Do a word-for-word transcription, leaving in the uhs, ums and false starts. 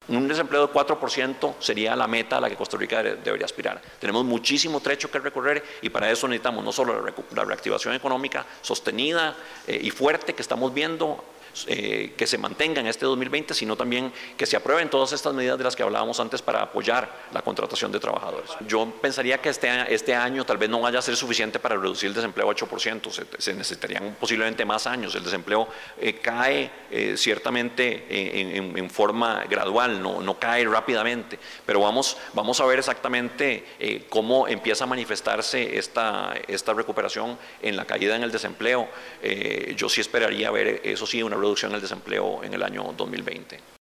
Un desempleo de cuatro por ciento sería la meta a la que Costa Rica debería aspirar. Tenemos muchísimo trecho que recorrer y para eso necesitamos no solo la reactivación económica sostenida eh, y fuerte que estamos viendo, Eh, que se mantenga en este dos mil veinte, sino también que se aprueben todas estas medidas de las que hablábamos antes para apoyar la contratación de trabajadores. Yo pensaría que este, este año tal vez no vaya a ser suficiente para reducir el desempleo a ocho por ciento, se, se necesitarían posiblemente más años. El desempleo eh, cae eh, ciertamente en, en, en forma gradual, no, no cae rápidamente, pero vamos, vamos a ver exactamente eh, cómo empieza a manifestarse esta, esta recuperación en la caída en el desempleo. Eh, yo sí esperaría ver, eso sí, una reducción del desempleo en el año dos mil veinte.